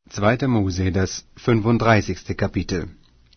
2. Mose, das 35. Kapitel.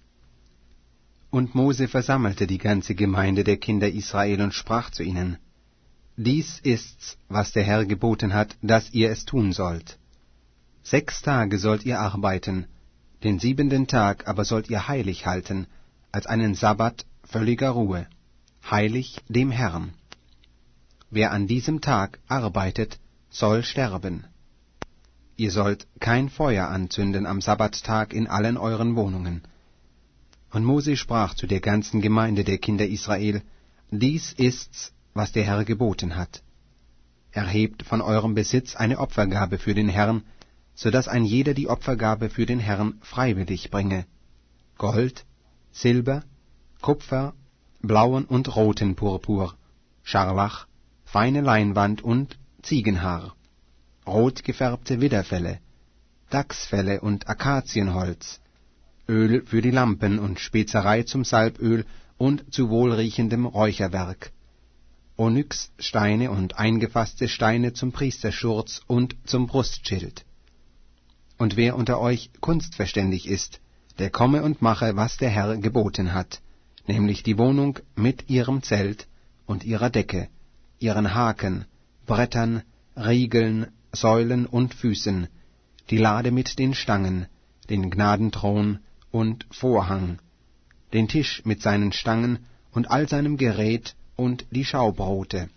Und Mose versammelte die ganze Gemeinde der Kinder Israel und sprach zu ihnen: Dies ist's, was der Herr geboten hat, dass ihr es tun sollt. 6 Tage sollt ihr arbeiten, den 7. Tag aber sollt ihr heilig halten, als einen Sabbat völliger Ruhe, heilig dem Herrn. Wer an diesem Tag arbeitet, soll sterben. Ihr sollt kein Feuer anzünden am Sabbattag in allen euren Wohnungen. Und Mose sprach zu der ganzen Gemeinde der Kinder Israel: Dies ist's, was der Herr geboten hat. Erhebt von eurem Besitz eine Opfergabe für den Herrn, so dass ein jeder die Opfergabe für den Herrn freiwillig bringe: Gold, Silber, Kupfer, blauen und roten Purpur, Scharlach, feine Leinwand und Ziegenhaar, rot gefärbte Widderfelle, Dachsfelle und Akazienholz, Öl für die Lampen und Spezerei zum Salböl und zu wohlriechendem Räucherwerk, Onyxsteine und eingefasste Steine zum Priesterschurz und zum Brustschild. Und wer unter euch kunstverständig ist, der komme und mache, was der Herr geboten hat, nämlich die Wohnung mit ihrem Zelt und ihrer Decke, ihren Haken, Brettern, Riegeln, Säulen und Füßen, die Lade mit den Stangen, den Gnadenthron und Vorhang, den Tisch mit seinen Stangen und all seinem Gerät und die Schaubrote,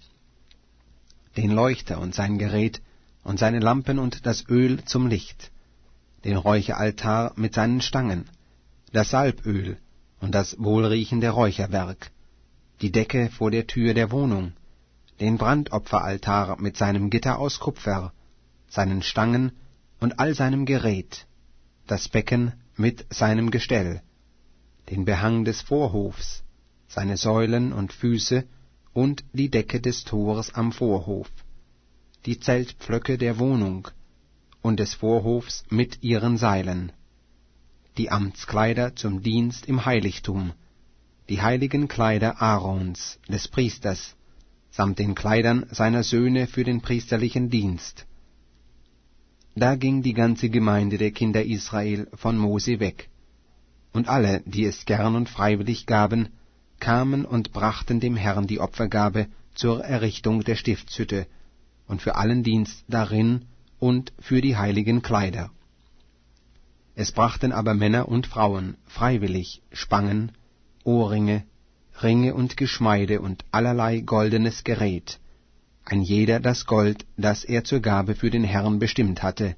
den Leuchter und sein Gerät und seine Lampen und das Öl zum Licht, den Räucheraltar mit seinen Stangen, das Salböl und das wohlriechende Räucherwerk, die Decke vor der Tür der Wohnung, den Brandopferaltar mit seinem Gitter aus Kupfer, seinen Stangen und all seinem Gerät, das Becken mit seinem Gestell, den Behang des Vorhofs, seine Säulen und Füße und die Decke des Tors am Vorhof, die Zeltpflöcke der Wohnung und des Vorhofs mit ihren Seilen, die Amtskleider zum Dienst im Heiligtum, die heiligen Kleider Aarons, des Priesters, samt den Kleidern seiner Söhne für den priesterlichen Dienst. Da ging die ganze Gemeinde der Kinder Israel von Mose weg, und alle, die es gern und freiwillig gaben, kamen und brachten dem Herrn die Opfergabe zur Errichtung der Stiftshütte und für allen Dienst darin und für die heiligen Kleider. Es brachten aber Männer und Frauen freiwillig Spangen, Ohrringe, Ringe und Geschmeide und allerlei goldenes Gerät, ein jeder das Gold, das er zur Gabe für den Herrn bestimmt hatte.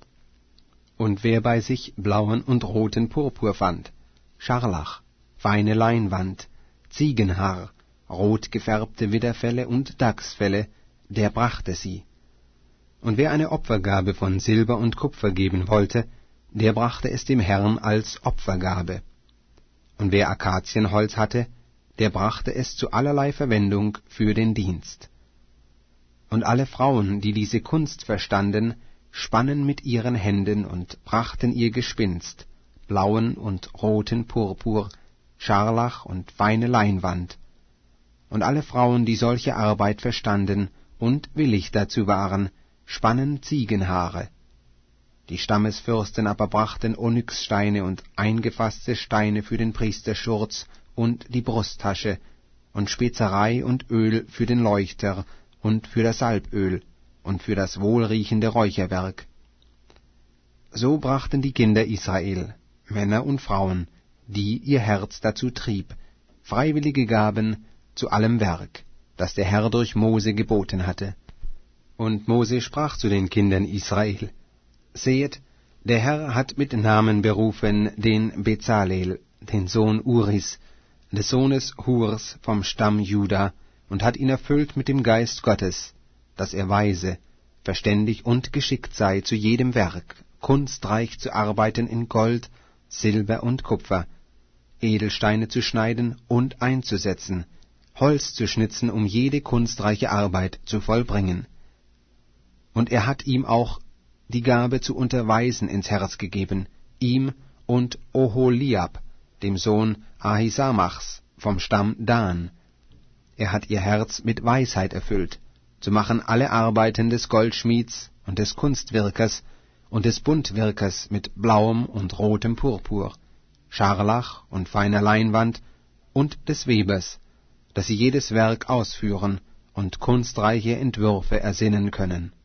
Und wer bei sich blauen und roten Purpur fand, Scharlach, feine Leinwand, Ziegenhaar, rot gefärbte Widderfelle und Dachsfelle, der brachte sie. Und wer eine Opfergabe von Silber und Kupfer geben wollte, der brachte es dem Herrn als Opfergabe. Und wer Akazienholz hatte, der brachte es zu allerlei Verwendung für den Dienst. Und alle Frauen, die diese Kunst verstanden, spannen mit ihren Händen und brachten ihr Gespinst, blauen und roten Purpur, Scharlach und feine Leinwand. Und alle Frauen, die solche Arbeit verstanden und willig dazu waren, spannen Ziegenhaare. Die Stammesfürsten aber brachten Onyxsteine und eingefasste Steine für den Priesterschurz und die Brusttasche und Spezerei und Öl für den Leuchter und für das Salböl und für das wohlriechende Räucherwerk. So brachten die Kinder Israel, Männer und Frauen, die ihr Herz dazu trieb, freiwillige Gaben zu allem Werk, das der Herr durch Mose geboten hatte. Und Mose sprach zu den Kindern Israel: Sehet, der Herr hat mit Namen berufen den Bezalel, den Sohn Uris, des Sohnes Hurs vom Stamm Juda, und hat ihn erfüllt mit dem Geist Gottes, dass er weise, verständig und geschickt sei zu jedem Werk, kunstreich zu arbeiten in Gold, Silber und Kupfer, Edelsteine zu schneiden und einzusetzen, Holz zu schnitzen, um jede kunstreiche Arbeit zu vollbringen. Und er hat ihm auch die Gabe zu unterweisen ins Herz gegeben, ihm und Oholiab, dem Sohn Ahisamachs vom Stamm Dan. Er hat ihr Herz mit Weisheit erfüllt, zu machen alle Arbeiten des Goldschmieds und des Kunstwirkers und des Buntwirkers mit blauem und rotem Purpur, Scharlach und feiner Leinwand, und des Webers, dass sie jedes Werk ausführen und kunstreiche Entwürfe ersinnen können.